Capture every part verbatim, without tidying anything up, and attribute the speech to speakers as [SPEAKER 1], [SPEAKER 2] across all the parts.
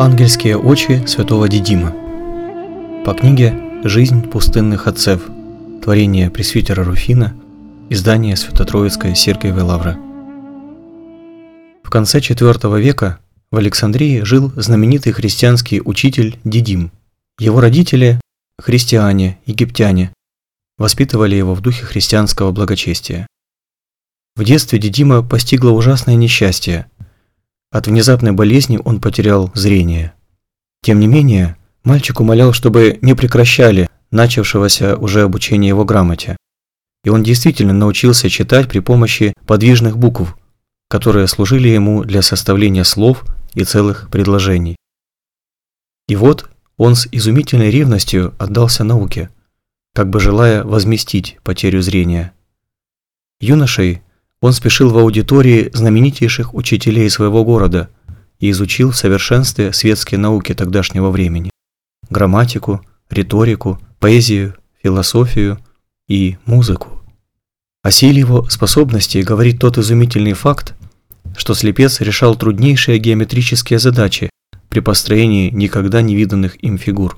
[SPEAKER 1] Ангельские очи святого Дидима. По книге «Жизнь пустынных отцев», творение пресвитера Руфина, издание Свято-Троицкой Сергиевой Лавры. В конце четвёртого века в Александрии жил знаменитый христианский учитель Дидим. Его родители, христиане, египтяне, воспитывали его в духе христианского благочестия. В детстве Дидима постигло ужасное несчастье. От внезапной болезни он потерял зрение. Тем не менее, мальчик умолял, чтобы не прекращали начавшегося уже обучения его грамоте. И он действительно научился читать при помощи подвижных букв, которые служили ему для составления слов и целых предложений. И вот он с изумительной ревностью отдался науке, как бы желая возместить потерю зрения. Юношей он спешил в аудитории знаменитейших учителей своего города и изучил в совершенстве светские науки тогдашнего времени – грамматику, риторику, поэзию, философию и музыку. О силе его способностей говорит тот изумительный факт, что слепец решал труднейшие геометрические задачи при построении никогда не виданных им фигур.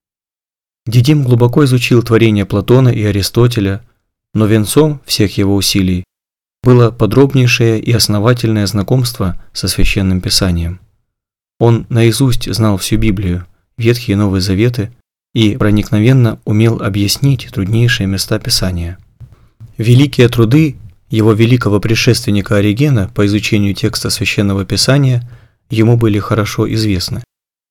[SPEAKER 1] Дидим глубоко изучил творения Платона и Аристотеля, но венцом всех его усилий было подробнейшее и основательное знакомство со Священным Писанием. Он наизусть знал всю Библию, Ветхий и Новый Заветы и проникновенно умел объяснить труднейшие места Писания. Великие труды его великого предшественника Оригена по изучению текста Священного Писания ему были хорошо известны.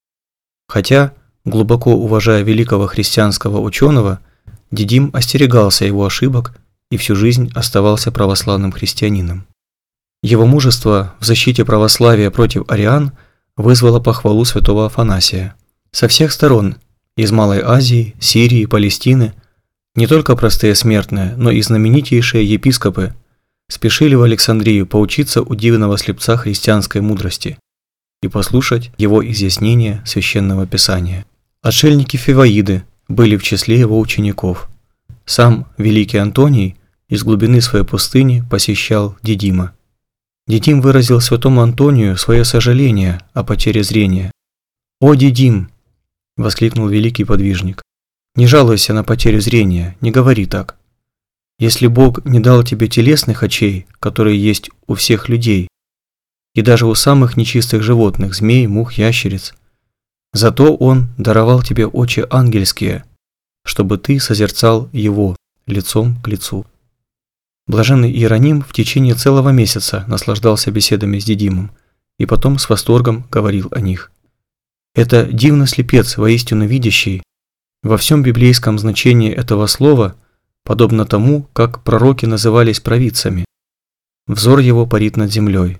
[SPEAKER 1] Хотя, глубоко уважая великого христианского ученого, Дидим остерегался его ошибок и всю жизнь оставался православным христианином. Его мужество в защите православия против ариан вызвало похвалу святого Афанасия. Со всех сторон, из Малой Азии, Сирии, Палестины, не только простые смертные, но и знаменитейшие епископы спешили в Александрию поучиться у дивного слепца христианской мудрости и послушать его изъяснения Священного Писания. Отшельники Фиваиды были в числе его учеников. Сам великий Антоний из глубины своей пустыни посещал Дидима. Дидим выразил святому Антонию свое сожаление о потере зрения. «О, Дидим!» – воскликнул великий подвижник. «Не жалуйся на потерю зрения, не говори так. Если Бог не дал тебе телесных очей, которые есть у всех людей, и даже у самых нечистых животных, змей, мух, ящериц, зато Он даровал тебе очи ангельские, чтобы ты созерцал Его лицом к лицу». Блаженный Иероним в течение целого месяца наслаждался беседами с Дидимом и потом с восторгом говорил о них. Это дивный слепец, воистину видящий, во всем библейском значении этого слова, подобно тому, как пророки назывались провидцами. Взор его парит над землей.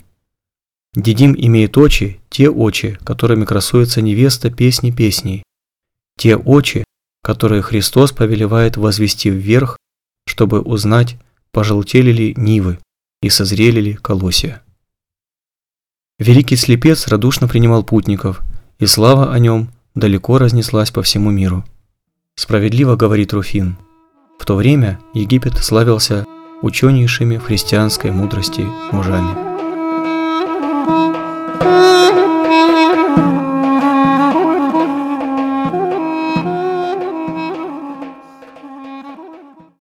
[SPEAKER 1] Дидим имеет очи, те очи, которыми красуется невеста песни песней, те очи, которые Христос повелевает возвести вверх, чтобы узнать, пожелтели ли нивы и созрели ли колосья. Великий слепец радушно принимал путников, и слава о нем далеко разнеслась по всему миру. Справедливо говорит Руфин, в то время Египет славился ученейшими в христианской мудрости мужами.